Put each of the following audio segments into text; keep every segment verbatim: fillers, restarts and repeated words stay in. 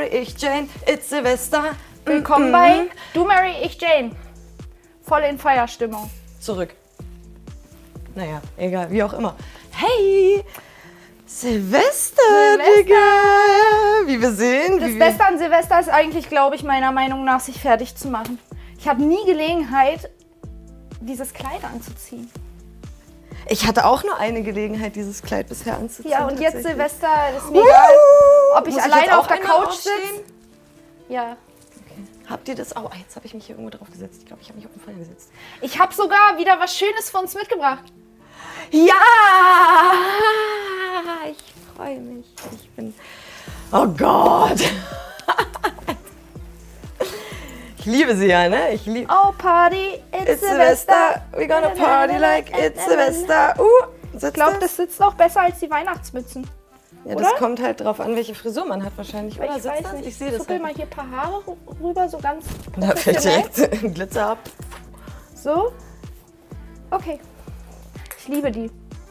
Mary, ich Jane, it's Silvester. Willkommen bei Du Mary, ich Jane. Voll in Feierstimmung. Zurück. Naja, egal, wie auch immer. Hey! Silvester, Silvester. Digga! Wie wir sehen. Das wie Beste an Silvester ist eigentlich, glaube ich, meiner Meinung nach, sich fertig zu machen. Ich habe nie Gelegenheit, dieses Kleid anzuziehen. Ich hatte auch nur eine Gelegenheit, dieses Kleid bisher anzuziehen. Ja, und jetzt tatsächlich. Silvester, ist mir egal, ob ich Muss ich alleine jetzt auch auf der einmal Couch aufstehen? sitze. Ja. Habt ihr das auch? Oh, jetzt habe ich mich hier irgendwo drauf gesetzt. Ich glaube, ich habe mich auf den Fall gesetzt. Ich habe sogar wieder was Schönes für uns mitgebracht. Ja! Ich freue mich. Ich bin... Oh Gott! Ich liebe sie ja, ne? Ich liebe... Oh, Party, it's, It's Silvester. Silvester, we're gonna party like it's Silvester. Uh, Ich glaube, das sitzt noch besser als die Weihnachtsmützen. Ja, oder? das kommt halt drauf an, welche Frisur man hat wahrscheinlich. Oder Ich sitzt weiß das? nicht. Ich sehe das Zuppel halt. mal hier ein paar Haare rüber, so ganz Da fällt professionell. direkt ein Glitzer ab. So. Okay. Ich liebe die.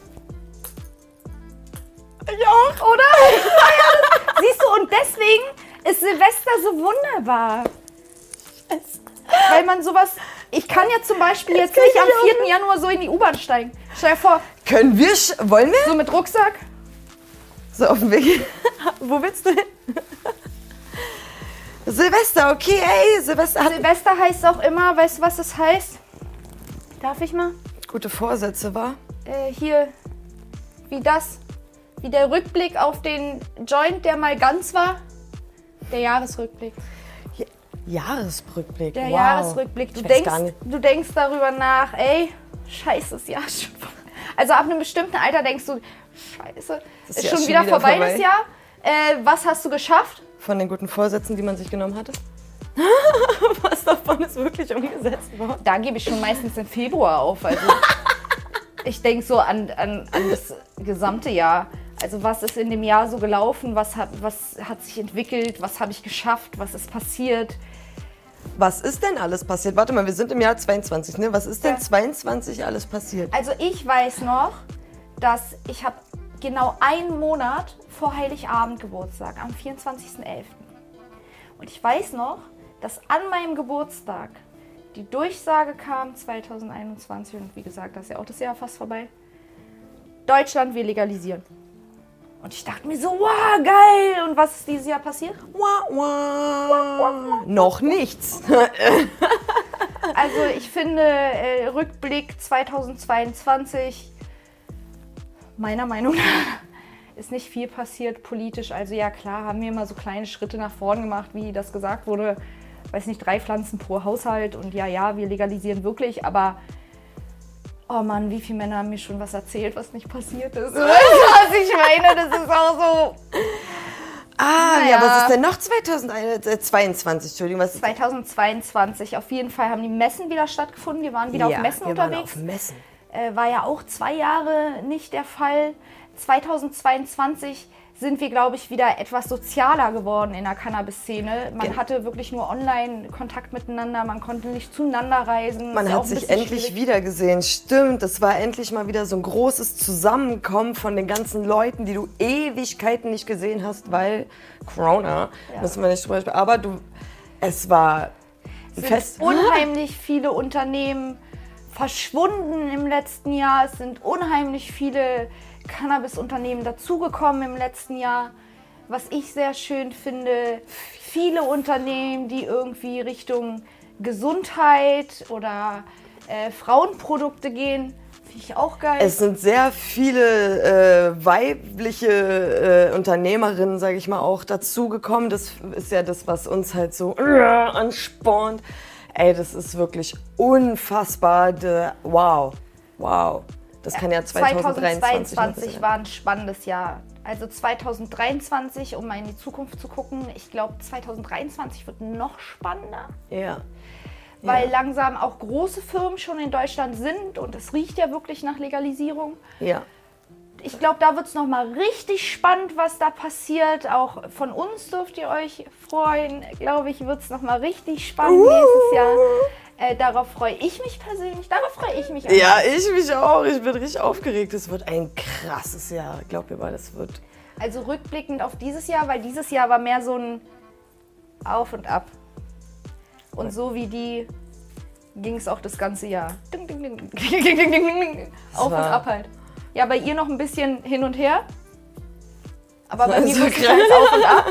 Ich auch. Oder? Siehst du, und deswegen ist Silvester so wunderbar. Weil man sowas... Ich kann ja zum Beispiel jetzt, kann nicht ich am auch vierten Januar so in die U-Bahn steigen. Stell dir vor, Können wir, sch- wollen wir? so mit Rucksack. So auf dem Weg. Wo willst du hin? Silvester, okay, ey, Silvester hat Silvester heißt auch immer, weißt du, was das heißt? Darf ich mal? gute Vorsätze, war? Äh, hier, wie das, wie der Rückblick auf den Joint, der mal ganz war. Der Jahresrückblick. Jahresrückblick. Der wow. Jahresrückblick. Du Ich weiß denkst, gar nicht. du denkst darüber nach, ey, scheiße, das Jahr ist schon vorbei. Also ab einem bestimmten Alter denkst du, scheiße, Das ist Jahr schon, ist wieder, schon wieder vorbei, vorbei. das Jahr. Äh, was hast du geschafft? Von den guten Vorsätzen, die man sich genommen hatte? Was davon ist wirklich umgesetzt worden? Da gebe ich schon meistens im Februar auf. Also ich denke so an, an, an das gesamte Jahr. Also was ist in dem Jahr so gelaufen? Was hat, was hat sich entwickelt? Was habe ich geschafft? Was ist passiert? Was ist denn alles passiert? Warte mal, wir sind im Jahr zweiundzwanzig, ne? Was ist denn Ja. zweiundzwanzig alles passiert? Also ich weiß noch, dass ich habe genau einen Monat vor Heiligabend Geburtstag, am vierundzwanzigsten elften Und ich weiß noch, dass an meinem Geburtstag die Durchsage kam, zweitausendeinundzwanzig, und wie gesagt, das ist ja auch das Jahr fast vorbei, Deutschland, wir legalisieren. Und ich dachte mir so, wow, geil. Und was ist dieses Jahr passiert? Wah, wah. Noch nichts. Also ich finde, äh, Rückblick zweitausendzweiundzwanzig, meiner Meinung nach, ist nicht viel passiert politisch. Also ja klar, haben wir immer so kleine Schritte nach vorn gemacht, wie das gesagt wurde. Weiß nicht, drei Pflanzen pro Haushalt und ja, ja, wir legalisieren wirklich. Aber, oh Mann, wie viele Männer haben mir schon was erzählt, was nicht passiert ist. Weißt du, was ich meine? Das ist auch so... Ah, Naja. ja, was ist denn noch zweitausendzweiundzwanzig? Entschuldigung, was ist zweitausendzweiundzwanzig, auf jeden Fall haben die Messen wieder stattgefunden. Wir waren wieder ja, auf Messen wir unterwegs. Waren auf Messen. Äh, war ja auch zwei Jahre nicht der Fall. zweitausendzweiundzwanzig sind wir, glaube ich, wieder etwas sozialer geworden in der Cannabis-Szene. Man Gen- hatte wirklich nur online Kontakt miteinander, man konnte nicht zueinander reisen. Man Ist ja auch hat ein sich bisschen endlich schwierig. wiedergesehen. Stimmt, es war endlich mal wieder so ein großes Zusammenkommen von den ganzen Leuten, die du Ewigkeiten nicht gesehen hast, weil Corona, Ja. müssen wir nicht drüber sprechen. Aber du, es war ein Es Fest. sind unheimlich viele Unternehmen verschwunden im letzten Jahr. Es sind unheimlich viele Cannabis-Unternehmen dazugekommen im letzten Jahr. Was ich sehr schön finde, viele Unternehmen, die irgendwie Richtung Gesundheit oder äh, Frauenprodukte gehen, finde ich auch geil. Es sind sehr viele äh, weibliche äh, Unternehmerinnen, sage ich mal, auch dazugekommen. Das ist ja das, was uns halt so äh, anspornt. Ey, das ist wirklich unfassbar. De, wow, wow. Das kann ja zweitausenddreiundzwanzig zweitausendzweiundzwanzig sein. war ein spannendes Jahr. Also zweitausenddreiundzwanzig, um mal in die Zukunft zu gucken, ich glaube zweitausenddreiundzwanzig wird noch spannender, Ja. weil ja. langsam auch große Firmen schon in Deutschland sind und es riecht ja wirklich nach Legalisierung. Ja. Ich glaube, da wird es nochmal richtig spannend, was da passiert. Auch von uns dürft ihr euch freuen. Glaube ich, wird es nochmal richtig spannend Uh. nächstes Jahr. Äh, darauf freue ich mich persönlich. Darauf freue ich mich. Ja, ich mich auch. Ich bin richtig aufgeregt. Es wird ein krasses Jahr. Glaubt mir mal, das wird. Also rückblickend auf dieses Jahr, weil dieses Jahr war mehr so ein auf und ab. Und so wie die ging es auch das ganze Jahr. Ding, ding, ding, ding, ding, ding, ding, ding. Auf und ab halt. Ja, bei ihr noch ein bisschen hin und her. Aber bei mir so muss es halt auf und ab.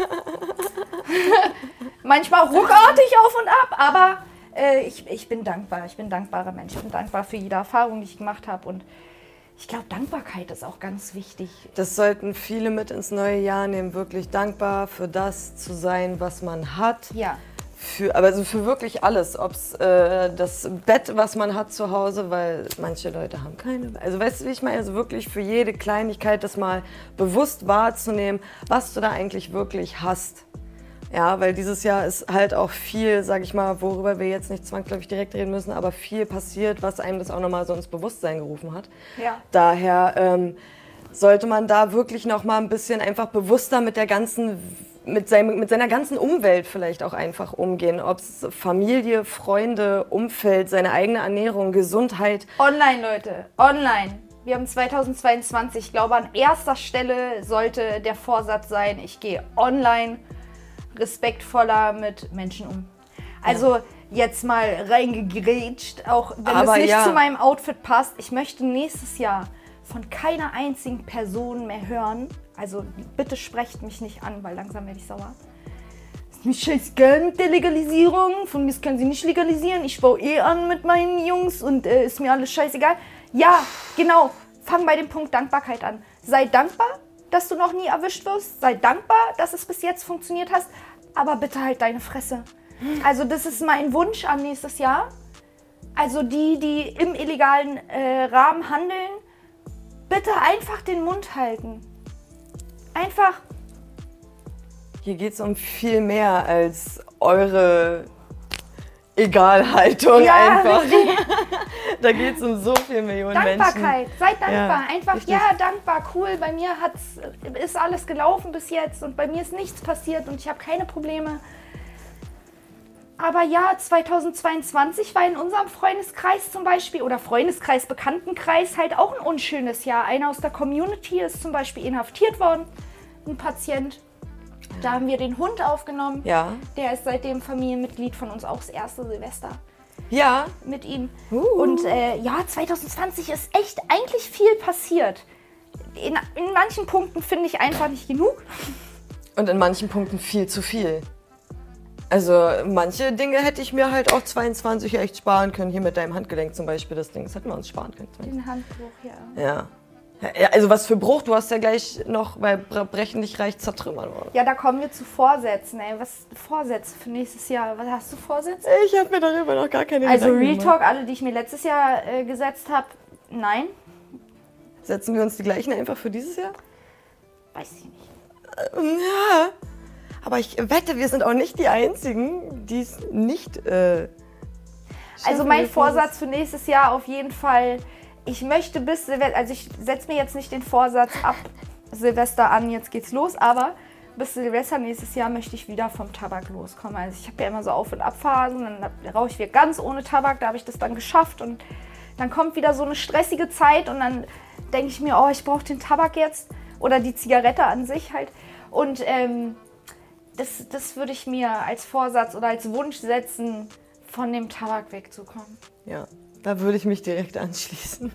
Manchmal ruckartig auf und ab, aber äh, ich, ich bin dankbar. Ich bin ein dankbarer Mensch. Ich bin dankbar für jede Erfahrung, die ich gemacht habe. Und ich glaube, Dankbarkeit ist auch ganz wichtig. Das sollten viele mit ins neue Jahr nehmen. Wirklich dankbar für das zu sein, was man hat. Ja. Für, aber also für wirklich alles, ob es äh, das Bett, was man hat zu Hause, weil manche Leute haben keine. Also weißt du, wie ich meine? Also wirklich für jede Kleinigkeit das mal bewusst wahrzunehmen, was du da eigentlich wirklich hast. Ja, weil dieses Jahr ist halt auch viel, sag ich mal, worüber wir jetzt nicht zwangsläufig direkt reden müssen, aber viel passiert, was einem das auch nochmal so ins Bewusstsein gerufen hat. Ja. Daher ähm, sollte man da wirklich noch mal ein bisschen einfach bewusster mit der ganzen Mit, seinem, mit seiner ganzen Umwelt vielleicht auch einfach umgehen. Ob es Familie, Freunde, Umfeld, seine eigene Ernährung, Gesundheit. Online, Leute, online. Wir haben zweitausendzweiundzwanzig. Ich glaube, an erster Stelle sollte der Vorsatz sein, ich gehe online respektvoller mit Menschen um. Also jetzt mal reingegrätscht, auch wenn Aber es nicht ja. zu meinem Outfit passt. Ich möchte nächstes Jahr von keiner einzigen Person mehr hören. Also bitte sprecht mich nicht an, weil langsam werde ich sauer. Ist mir scheißegal mit der Legalisierung. Von mir können sie nicht legalisieren. Ich baue eh an mit meinen Jungs und äh, ist mir alles scheißegal. Ja, genau. Fang bei dem Punkt Dankbarkeit an. Sei dankbar, dass du noch nie erwischt wirst. Sei dankbar, dass es bis jetzt funktioniert hast. Aber bitte halt deine Fresse. Also das ist mein Wunsch an nächstes Jahr. Also die, die im illegalen äh, Rahmen handeln, bitte einfach den Mund halten. Einfach. Hier geht es um viel mehr als eure Egalhaltung Ja, einfach. Da geht es um so viele Millionen Dankbarkeit. Menschen. Seid dankbar. Ja, Einfach, richtig. ja, dankbar, cool. Bei mir hat's, ist alles gelaufen bis jetzt und bei mir ist nichts passiert und ich habe keine Probleme. Aber ja, zweitausendzweiundzwanzig war in unserem Freundeskreis zum Beispiel oder Freundeskreis, Bekanntenkreis halt auch ein unschönes Jahr. Einer aus der Community ist zum Beispiel inhaftiert worden, ein Patient. Da haben wir den Hund aufgenommen. Ja. Der ist seitdem Familienmitglied von uns, auch das erste Silvester Ja. mit ihm. Uh. Und äh, ja, zweitausendzwanzig ist echt eigentlich viel passiert. In, in manchen Punkten finde ich einfach nicht genug. Und in manchen Punkten viel zu viel. Also manche Dinge hätte ich mir halt auch zweiundzwanzig echt sparen können. Hier mit deinem Handgelenk zum Beispiel, das Ding. Das hätten wir uns sparen können. Den Handbruch, ja. Ja. Ja, also was für Bruch, du hast ja gleich noch bei Brechen nicht reich zertrümmern worden. Ja, da kommen wir zu Vorsätzen. Ey. Was Vorsätze für nächstes Jahr? Was hast du Vorsätze? Ich habe mir darüber noch gar keine Also Gedanken Real gemacht. Talk, alle, die ich mir letztes Jahr äh, gesetzt habe, nein, Setzen wir uns die gleichen einfach für dieses Jahr? weiß ich nicht. Ja. Aber ich wette, wir sind auch nicht die Einzigen, die es nicht äh, Also schaffen, mein wir Vorsatz für nächstes Jahr auf jeden Fall, ich möchte bis Silvester, also ich setze mir jetzt nicht den Vorsatz ab Silvester an, jetzt geht's los, aber bis Silvester nächstes Jahr möchte ich wieder vom Tabak loskommen. Also ich habe ja immer so Auf- und Abphasen, dann rauche ich wieder ganz ohne Tabak, da habe ich das dann geschafft und dann kommt wieder so eine stressige Zeit und dann denke ich mir, oh, ich brauche den Tabak jetzt oder die Zigarette an sich halt und ähm, das, das würde ich mir als Vorsatz oder als Wunsch setzen, von dem Tabak wegzukommen. Ja, da würde ich mich direkt anschließen.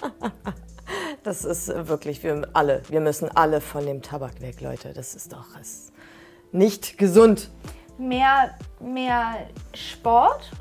Das ist wirklich, wir alle, wir müssen alle von dem Tabak weg, Leute. Das ist doch ist nicht gesund. Mehr, mehr Sport.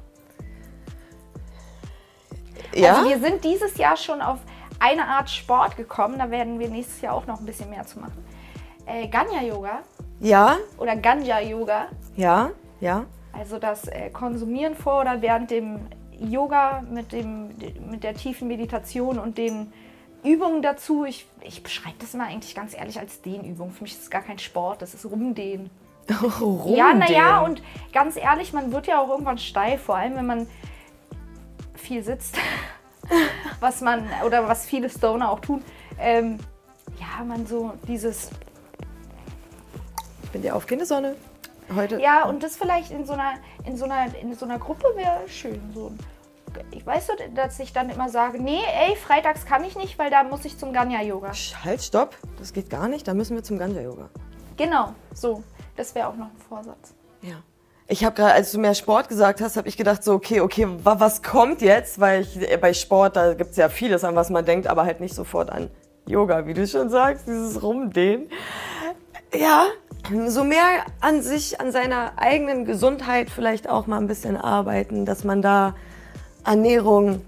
Ja? Also wir sind dieses Jahr schon auf eine Art Sport gekommen. Da werden wir nächstes Jahr auch noch ein bisschen mehr zu machen. Äh, Ganja-Yoga Ja, oder Ganja-Yoga. ja, ja. Also das äh, Konsumieren vor oder während dem Yoga mit, dem, mit der tiefen Meditation und den Übungen dazu. Ich, ich beschreibe das immer eigentlich ganz ehrlich als Dehnübung. Für mich ist es gar kein Sport, das ist Rumdehnen. Rumdehnen. Ja, naja, und ganz ehrlich, man wird ja auch irgendwann steif, vor allem wenn man viel sitzt, was man, oder was viele Stoner auch tun. Ähm, ja, man so dieses, Ich bin die aufgehende Sonne. Heute. ja, und das vielleicht in so einer, in so einer, in so einer Gruppe wäre schön. So. Ich weiß so, dass ich dann immer sage, nee, ey, freitags kann ich nicht, weil da muss ich zum Ganja-Yoga. Halt, stopp. Das geht gar nicht. Da müssen wir zum Ganja-Yoga. Genau, so. Das wäre auch noch ein Vorsatz. Ja. Ich habe gerade, als du mehr Sport gesagt hast, habe ich gedacht so, okay, okay, wa- was kommt jetzt? Weil ich, äh, bei Sport, da gibt es ja vieles, an was man denkt, aber halt nicht sofort an Yoga, wie du schon sagst, dieses Rumdehnen. Ja, so mehr an sich, an seiner eigenen Gesundheit vielleicht auch mal ein bisschen arbeiten, dass man da Ernährung,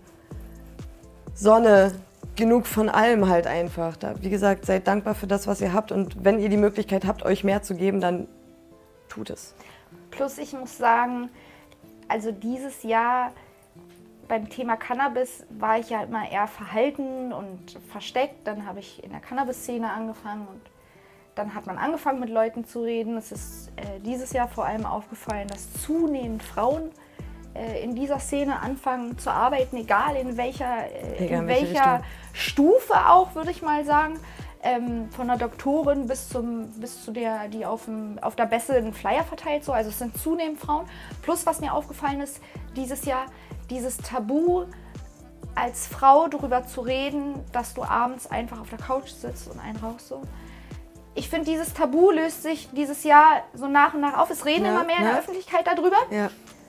Sonne, genug von allem halt einfach. Da, wie gesagt, seid dankbar für das, was ihr habt und wenn ihr die Möglichkeit habt, euch mehr zu geben, dann tut es. Plus ich muss sagen, also dieses Jahr beim Thema Cannabis war ich ja immer eher verhalten und versteckt. Dann habe ich in der Cannabis-Szene angefangen und dann hat man angefangen mit Leuten zu reden. Es ist äh, dieses Jahr vor allem aufgefallen, dass zunehmend Frauen äh, in dieser Szene anfangen zu arbeiten, egal in welcher, äh, Egal in welche welcher Richtung. Stufe auch, würde ich mal sagen. Ähm, von der Doktorin bis, zum, bis zu der, die auf, dem, auf der Bässe einen Flyer verteilt. So. Also es sind zunehmend Frauen. Plus, was mir aufgefallen ist, dieses Jahr, dieses Tabu, als Frau darüber zu reden, dass du abends einfach auf der Couch sitzt und einen rauchst. So. Ich finde, dieses Tabu löst sich dieses Jahr so nach und nach auf. Es reden Ja, immer mehr in ja. der Öffentlichkeit darüber. Ja.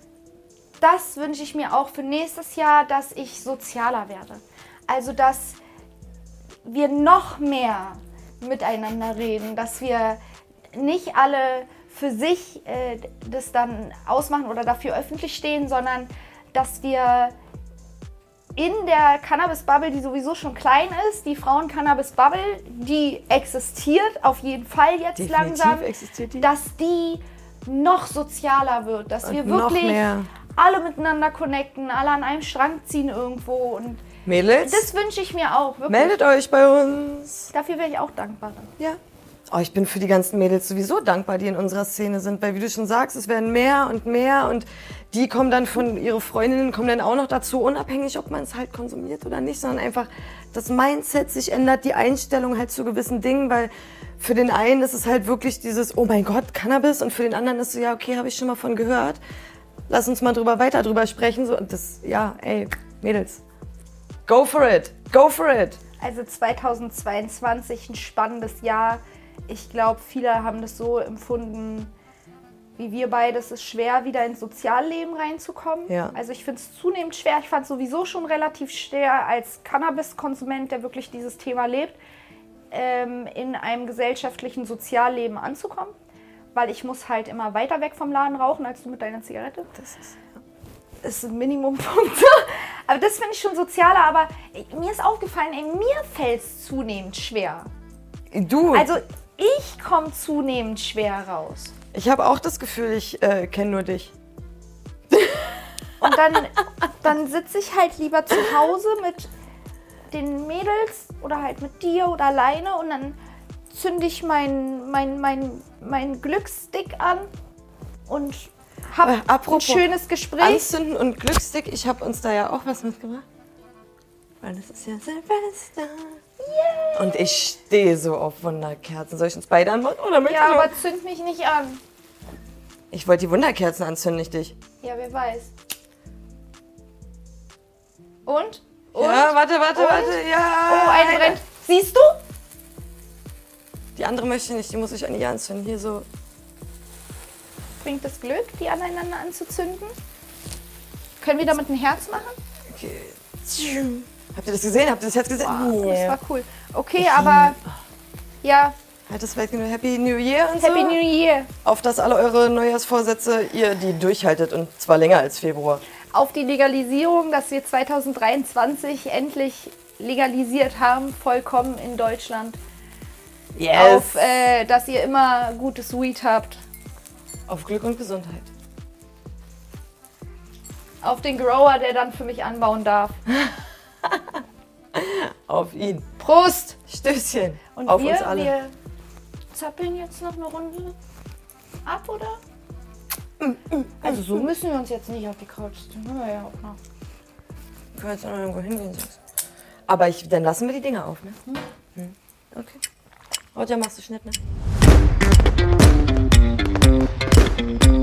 Das wünsche ich mir auch für nächstes Jahr, dass ich sozialer werde. Also, dass wir noch mehr miteinander reden, dass wir nicht alle für sich äh, das dann ausmachen oder dafür öffentlich stehen, sondern dass wir in der Cannabis-Bubble, die sowieso schon klein ist, die Frauen-Cannabis-Bubble, die existiert auf jeden Fall jetzt Definitiv langsam, existiert die. dass die noch sozialer wird, dass wir Und noch wirklich mehr. alle miteinander connecten, alle an einem Strang ziehen irgendwo und Mädels, das wünsche ich mir auch, wirklich. meldet euch bei uns. Dafür wäre ich auch dankbar. Ja. Oh, ich bin für die ganzen Mädels sowieso dankbar, die in unserer Szene sind, weil wie du schon sagst, es werden mehr und mehr und die kommen dann von, ihre Freundinnen kommen dann auch noch dazu, unabhängig, ob man es halt konsumiert oder nicht, sondern einfach das Mindset sich ändert, die Einstellung halt zu gewissen Dingen, weil für den einen ist es halt wirklich dieses, oh mein Gott, Cannabis und für den anderen ist es so, ja okay, habe ich schon mal von gehört, lass uns mal drüber weiter drüber sprechen, so, und das, ja, ey, Mädels, go for it, go for it. Also zweitausendzweiundzwanzig, ein spannendes Jahr. Ich glaube, viele haben das so empfunden, wie wir beide. Es ist schwer, wieder ins Sozialleben reinzukommen. Ja. Also ich finde es zunehmend schwer. Ich fand es sowieso schon relativ schwer als Cannabis-Konsument, der wirklich dieses Thema lebt, ähm, in einem gesellschaftlichen Sozialleben anzukommen. Weil ich muss halt immer weiter weg vom Laden rauchen, als du mit deiner Zigarette. Das ist, Das ist ein Minimumpunkt. Aber das finde ich schon sozialer. Aber mir ist aufgefallen, ey, mir fällt es zunehmend schwer. du, Also ich komme zunehmend schwer raus. ich habe auch das Gefühl, ich äh, kenne nur dich. Und dann, dann sitze ich halt lieber zu Hause mit den Mädels oder halt mit dir oder alleine und dann zünde ich mein, mein, mein, mein Glücksstick an und habe Äh, apropos ein schönes Gespräch. Anzünden und Glücksstick, ich habe uns da ja auch was mitgebracht. Weil das ist ja Silvester. Yeah. Und ich stehe so auf Wunderkerzen. Soll ich uns beide anmachen? Oder möchtest Ja, du? aber zünd mich nicht an. Ich wollte die Wunderkerzen anzünden, nicht dich. Ja, wer weiß. Und? Und? Ja, warte, warte, Und? warte. Ja. Oh, eine brennt. Siehst du? Die andere möchte ich nicht, die muss ich an ihr anzünden. Hier so. Bringt es Glück, die aneinander anzuzünden? Können wir damit ein Herz machen? Okay. Habt ihr das gesehen? Habt ihr das jetzt gesehen? Wow, das Yeah. war cool. Okay, aber ja, Halt das weit genug. Happy New Year und Happy so. New Year. Auf dass alle eure Neujahrsvorsätze, ihr die durchhaltet und zwar länger als Februar. Auf die Legalisierung, dass wir zweitausenddreiundzwanzig endlich legalisiert haben, vollkommen in Deutschland. Yes. Auf, äh, dass ihr immer gutes Weed habt. Auf Glück und Gesundheit. Auf den Grower, der dann für mich anbauen darf. Auf ihn. Prost! Stößchen. Und auf wir, uns alle. wir zappeln jetzt noch eine Runde ab, oder? Also so müssen wir uns jetzt nicht auf die Couch ziehen. Haben wir ja auch noch. Wir können jetzt noch irgendwo hingehen. Sonst. Aber ich, dann lassen wir die Dinger auf, ne? Hm. Okay. Roger, machst du Schnitt, ne?